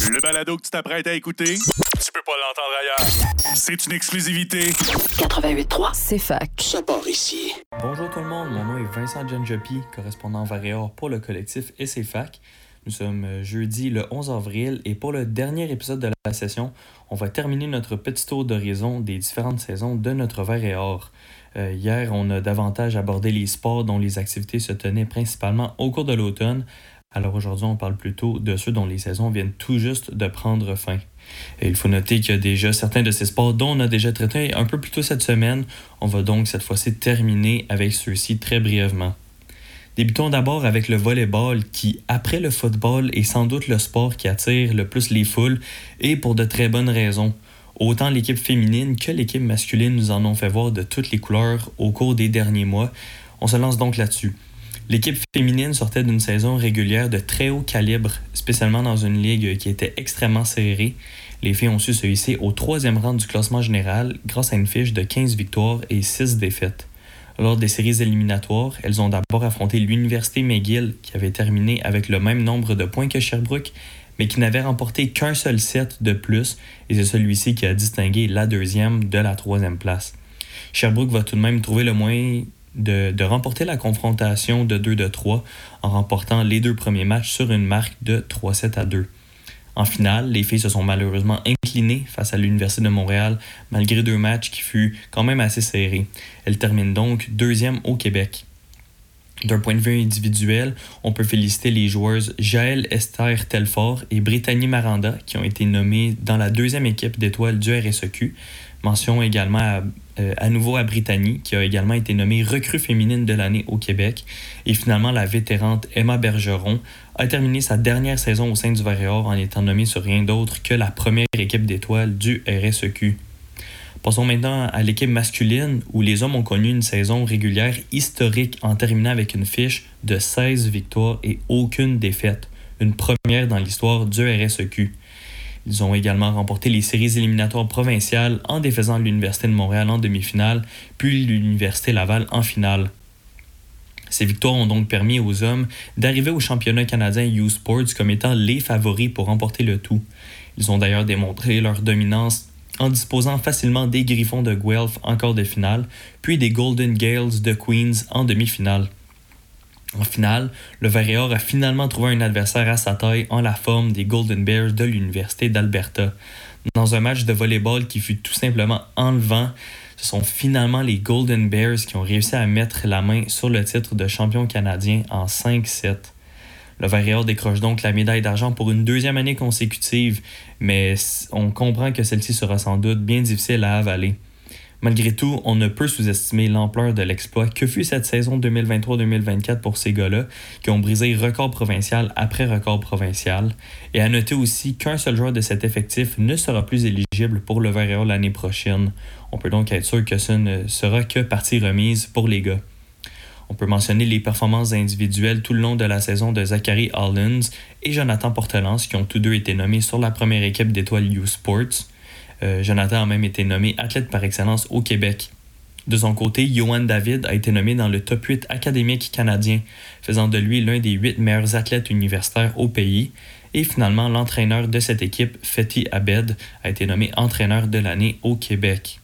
Le balado que tu t'apprêtes à écouter, tu peux pas l'entendre ailleurs. C'est une exclusivité. 88.3, c'est fac. Ça part ici. Bonjour tout le monde, mon nom est Vincent Djanjopi, correspondant Varéor pour le collectif SFAC. Nous sommes jeudi le 11 avril et pour le dernier épisode de la session, on va terminer notre petit tour d'horizon des différentes saisons de notre Varéor. Hier, on a davantage abordé les sports dont les activités se tenaient principalement au cours de l'automne. Alors aujourd'hui, on parle plutôt de ceux dont les saisons viennent tout juste de prendre fin. Et il faut noter qu'il y a déjà certains de ces sports dont on a déjà traité un peu plus tôt cette semaine. On va donc cette fois-ci terminer avec ceux-ci très brièvement. Débutons d'abord avec le volleyball qui, après le football, est sans doute le sport qui attire le plus les foules et pour de très bonnes raisons. Autant l'équipe féminine que l'équipe masculine nous en ont fait voir de toutes les couleurs au cours des derniers mois. On se lance donc là-dessus. L'équipe féminine sortait d'une saison régulière de très haut calibre, spécialement dans une ligue qui était extrêmement serrée. Les filles ont su se hisser au 3e rang du classement général grâce à une fiche de 15 victoires et 6 défaites. Lors des séries éliminatoires, elles ont d'abord affronté l'Université McGill, qui avait terminé avec le même nombre de points que Sherbrooke, mais qui n'avait remporté qu'un seul set de plus, et c'est celui-ci qui a distingué la 2e de la 3e place. Sherbrooke va tout de même trouver le moyen de remporter la confrontation de 2-3 en remportant les 2 premiers matchs sur une marque de 3-7-2. En finale, les filles se sont malheureusement inclinées face à l'Université de Montréal malgré 2 matchs qui furent quand même assez serrés. Elles terminent donc 2e au Québec. D'un point de vue individuel, on peut féliciter les joueuses Jaël Esther Telfort et Brittany Maranda qui ont été nommées dans la 2e équipe d'étoiles du RSEQ. Mention également à nouveau à Brittany, qui a également été nommée recrue féminine de l'année au Québec. Et finalement, la vétérante Emma Bergeron a terminé sa dernière saison au sein du Varéor en étant nommée sur rien d'autre que la première équipe d'étoiles du RSEQ. Passons maintenant à l'équipe masculine, où les hommes ont connu une saison régulière historique en terminant avec une fiche de 16 victoires et aucune défaite, une première dans l'histoire du RSEQ. Ils ont également remporté les séries éliminatoires provinciales en défaisant l'Université de Montréal en demi-finale, puis l'Université Laval en finale. Ces victoires ont donc permis aux hommes d'arriver au championnat canadien U-Sports comme étant les favoris pour remporter le tout. Ils ont d'ailleurs démontré leur dominance en disposant facilement des Griffons de Guelph en quart de finale, puis des Golden Gales de Queens en demi-finale. En finale, le Varéor a finalement trouvé un adversaire à sa taille en la forme des Golden Bears de l'Université d'Alberta. Dans un match de volleyball qui fut tout simplement enlevant, ce sont finalement les Golden Bears qui ont réussi à mettre la main sur le titre de champion canadien en 5-7. Le Varéor décroche donc la médaille d'argent pour une 2e année consécutive, mais on comprend que celle-ci sera sans doute bien difficile à avaler. Malgré tout, on ne peut sous-estimer l'ampleur de l'exploit que fut cette saison 2023-2024 pour ces gars-là, qui ont brisé record provincial après record provincial. Et à noter aussi qu'un seul joueur de cet effectif ne sera plus éligible pour le Varéor l'année prochaine. On peut donc être sûr que ce ne sera que partie remise pour les gars. On peut mentionner les performances individuelles tout le long de la saison de Zachary Hollins et Jonathan Portelance, qui ont tous deux été nommés sur la première équipe d'étoiles U-Sports. Jonathan a même été nommé athlète par excellence au Québec. De son côté, Johan David a été nommé dans le top 8 académique canadien, faisant de lui l'un des 8 meilleurs athlètes universitaires au pays. Et finalement, l'entraîneur de cette équipe, Fethi Abed, a été nommé entraîneur de l'année au Québec.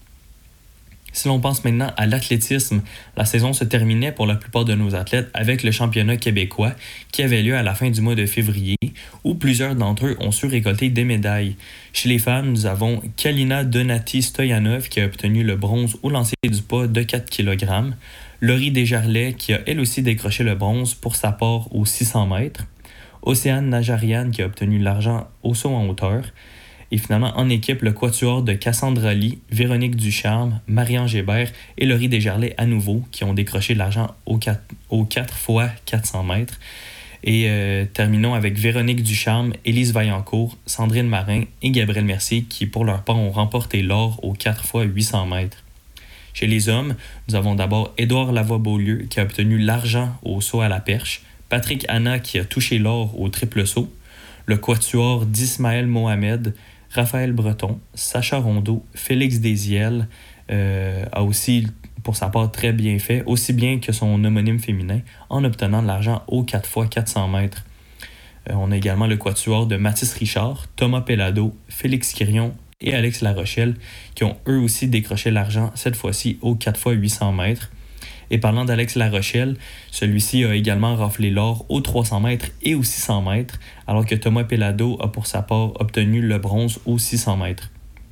Si l'on pense maintenant à l'athlétisme, la saison se terminait pour la plupart de nos athlètes avec le championnat québécois qui avait lieu à la fin du mois de février, où plusieurs d'entre eux ont su récolter des médailles. Chez les femmes, nous avons Kalina Donati-Stoyanov qui a obtenu le bronze au lancer du poids de 4 kg, Laurie Desjarlais qui a elle aussi décroché le bronze pour sa part aux 600 mètres, Océane Najarian qui a obtenu l'argent au saut en hauteur, et finalement, en équipe, le quatuor de Cassandra Lee, Véronique Ducharme, Marianne Gébert et Laurie Desjarlais à nouveau, qui ont décroché l'argent aux 4 x 400 mètres. Et terminons avec Véronique Ducharme, Élise Vaillancourt, Sandrine Marin et Gabriel Mercier, qui pour leur part ont remporté l'or aux 4 x 800 mètres. Chez les hommes, nous avons d'abord Édouard Lavoie-Beaulieu, qui a obtenu l'argent au saut à la perche, Patrick Hanna, qui a touché l'or au triple saut, le quatuor d'Ismaël Mohamed, Raphaël Breton, Sacha Rondeau, Félix Desiel a aussi, pour sa part, très bien fait, aussi bien que son homonyme féminin, en obtenant de l'argent aux 4 x 400 mètres. On a également le quatuor de Mathis Richard, Thomas Pellado, Félix Quirion et Alex Larochelle qui ont eux aussi décroché l'argent, cette fois-ci au 4x800 mètres. Et parlant d'Alex Larochelle, celui-ci a également raflé l'or aux 300 mètres et aux 600 mètres, alors que Thomas Pellado a pour sa part obtenu le bronze aux 600 mètres.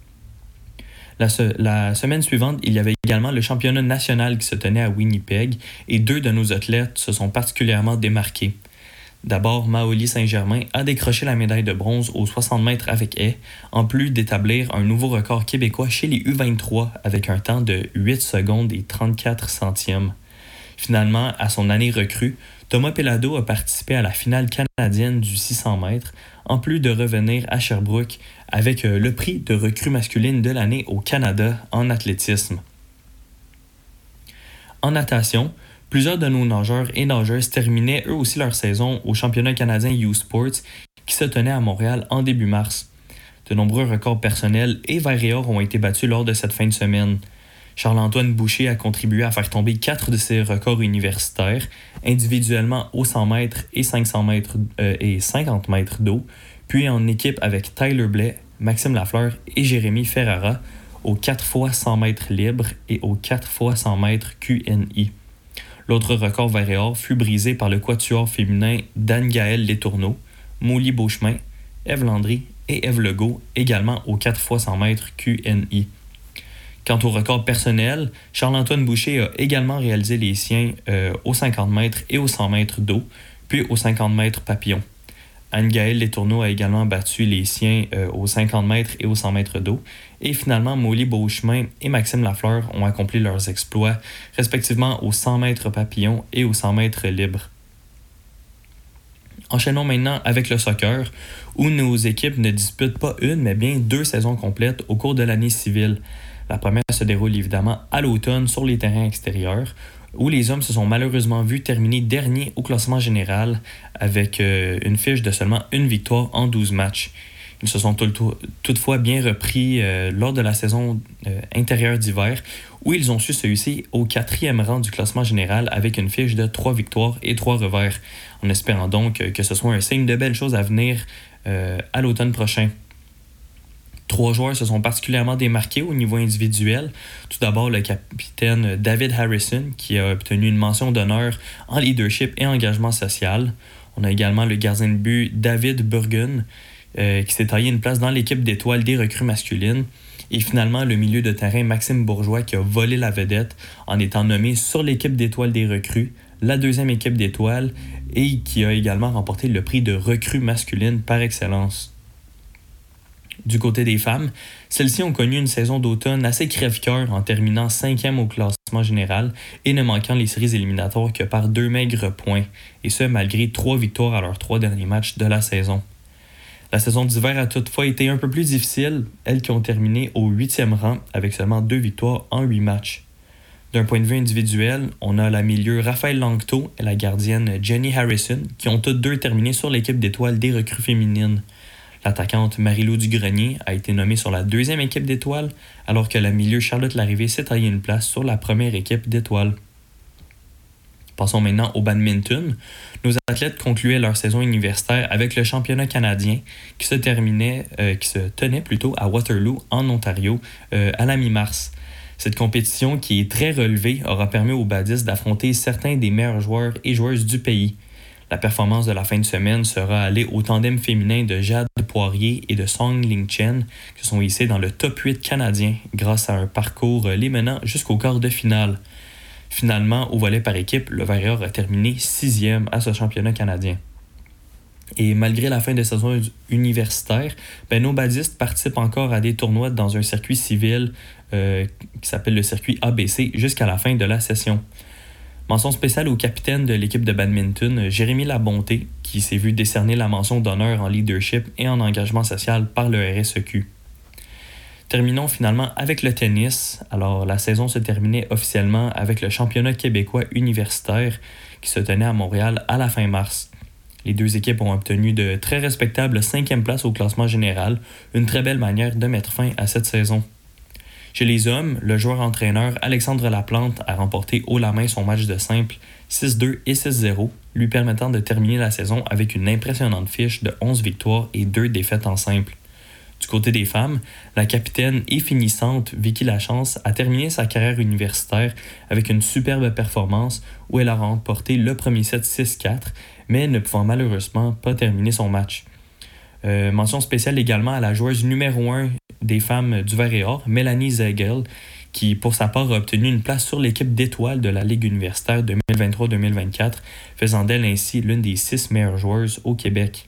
La semaine suivante, il y avait également le championnat national qui se tenait à Winnipeg et 2 de nos athlètes se sont particulièrement démarqués. D'abord, Maoli Saint-Germain a décroché la médaille de bronze aux 60 mètres avec haie, en plus d'établir un nouveau record québécois chez les U23 avec un temps de 8 secondes et 34 centièmes. Finalement, à son année recrue, Thomas Pellado a participé à la finale canadienne du 600 mètres, en plus de revenir à Sherbrooke avec le prix de recrue masculine de l'année au Canada en athlétisme. En natation, plusieurs de nos nageurs et nageuses terminaient eux aussi leur saison au championnat canadien U-Sports qui se tenait à Montréal en début mars. De nombreux records personnels et variors ont été battus lors de cette fin de semaine. Charles-Antoine Boucher a contribué à faire tomber 4 de ses records universitaires, individuellement aux 100 mètres et 500 mètres et 50 mètres d'eau, puis en équipe avec Tyler Blais, Maxime Lafleur et Jérémy Ferrara aux 4 x 100 mètres libres et aux 4 x 100 mètres QNI. L'autre record varior fut brisé par le quatuor féminin d'Anne-Gaëlle Letourneau, Molly Beauchemin, Ève Landry et Ève Legault, également aux 4 x 100 mètres QNI. Quant au record personnel, Charles-Antoine Boucher a également réalisé les siens aux 50 mètres et aux 100 mètres d'eau, puis aux 50 mètres papillon. Anne-Gaëlle Letourneau a également battu les siens aux 50 mètres et aux 100 mètres d'eau. Et finalement, Molly Beauchemin et Maxime Lafleur ont accompli leurs exploits, respectivement aux 100 mètres papillon et aux 100 mètres libres. Enchaînons maintenant avec le soccer, où nos équipes ne disputent pas une, mais bien 2 saisons complètes au cours de l'année civile. La première se déroule évidemment à l'automne sur les terrains extérieurs, où les hommes se sont malheureusement vus terminer dernier au classement général avec une fiche de seulement une victoire en 12 matchs. Ils se sont toutefois bien repris lors de la saison intérieure d'hiver, où ils ont su se hisser au 4e rang du classement général avec une fiche de 3 victoires et 3 revers, en espérant donc que ce soit un signe de belles choses à venir à l'automne prochain. 3 joueurs se sont particulièrement démarqués au niveau individuel. Tout d'abord, le capitaine David Harrison, qui a obtenu une mention d'honneur en leadership et engagement social. On a également le gardien de but David Burgun, qui s'est taillé une place dans l'équipe d'étoiles des recrues masculines. Et finalement, le milieu de terrain Maxime Bourgeois, qui a volé la vedette en étant nommé sur l'équipe d'étoiles des recrues, la 2e équipe d'étoiles, et qui a également remporté le prix de recrue masculine par excellence. Du côté des femmes, celles-ci ont connu une saison d'automne assez crève-cœur en terminant 5e au classement général et ne manquant les séries éliminatoires que par 2 maigres points, et ce malgré 3 victoires à leurs 3 derniers matchs de la saison. La saison d'hiver a toutefois été un peu plus difficile, elles qui ont terminé au 8e rang avec seulement 2 victoires en 8 matchs. D'un point de vue individuel, on a la milieu Raphaël Langto et la gardienne Jenny Harrison qui ont toutes deux terminé sur l'équipe d'étoiles des recrues féminines. L'attaquante Marie-Lou Dugrenier a été nommée sur la 2e équipe d'étoiles, alors que la milieu Charlotte Larrivée s'est taillée une place sur la 1re équipe d'étoiles. Passons maintenant au badminton. Nos athlètes concluaient leur saison universitaire avec le championnat canadien qui se tenait à Waterloo, en Ontario, à la mi-mars. Cette compétition, qui est très relevée, aura permis aux badistes d'affronter certains des meilleurs joueurs et joueuses du pays. La performance de la fin de semaine sera allée au tandem féminin de Jade Poirier et de Song Ling Chen, qui sont hissés dans le top 8 canadien grâce à un parcours les menant jusqu'au quart de finale. Finalement, au volet par équipe, le Warrior a terminé 6e à ce championnat canadien. Et malgré la fin de saison universitaire, nos badistes participent encore à des tournois dans un circuit civil qui s'appelle le circuit ABC jusqu'à la fin de la session. Mention spéciale au capitaine de l'équipe de badminton, Jérémy Labonté, qui s'est vu décerner la mention d'honneur en leadership et en engagement social par le RSEQ. Terminons finalement avec le tennis. Alors, la saison se terminait officiellement avec le championnat québécois universitaire qui se tenait à Montréal à la fin mars. Les 2 équipes ont obtenu de très respectables 5e places au classement général, une très belle manière de mettre fin à cette saison. Chez les hommes, le joueur-entraîneur Alexandre Laplante a remporté haut la main son match de simple 6-2 et 6-0, lui permettant de terminer la saison avec une impressionnante fiche de 11 victoires et 2 défaites en simple. Du côté des femmes, la capitaine et finissante Vicky Lachance a terminé sa carrière universitaire avec une superbe performance où elle a remporté le premier set 6-4, mais ne pouvant malheureusement pas terminer son match. Mention spéciale également à la joueuse numéro 1 des femmes du Vert et Or, Mélanie Zegel, qui pour sa part a obtenu une place sur l'équipe d'étoiles de la Ligue universitaire 2023-2024, faisant d'elle ainsi l'une des 6 meilleures joueuses au Québec.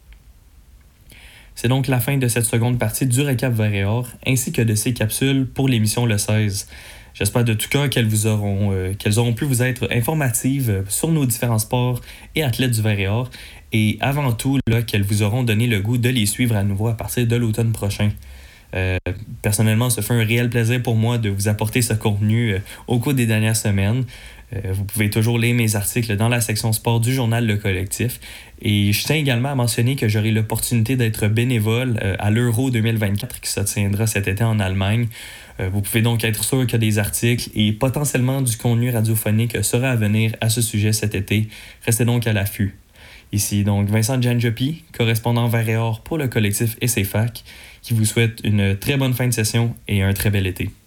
C'est donc la fin de cette seconde partie du récap Vert et Or, ainsi que de ces capsules pour l'émission le 16. J'espère de tout cœur qu'elles auront pu vous être informatives sur nos différents sports et athlètes du Vert et Or, et avant tout qu'elles vous auront donné le goût de les suivre à nouveau à partir de l'automne prochain. Personnellement, ce fait un réel plaisir pour moi de vous apporter ce contenu au cours des dernières semaines. Vous pouvez toujours lire mes articles dans la section sport du journal Le Collectif. Et je tiens également à mentionner que j'aurai l'opportunité d'être bénévole à l'Euro 2024 qui se tiendra cet été en Allemagne. Vous pouvez donc être sûr que des articles et potentiellement du contenu radiophonique sera à venir à ce sujet cet été. Restez donc à l'affût. Ici donc Vincent Gianjopi, correspondant Vert et Or pour le collectif SCFAC, qui vous souhaite une très bonne fin de session et un très bel été.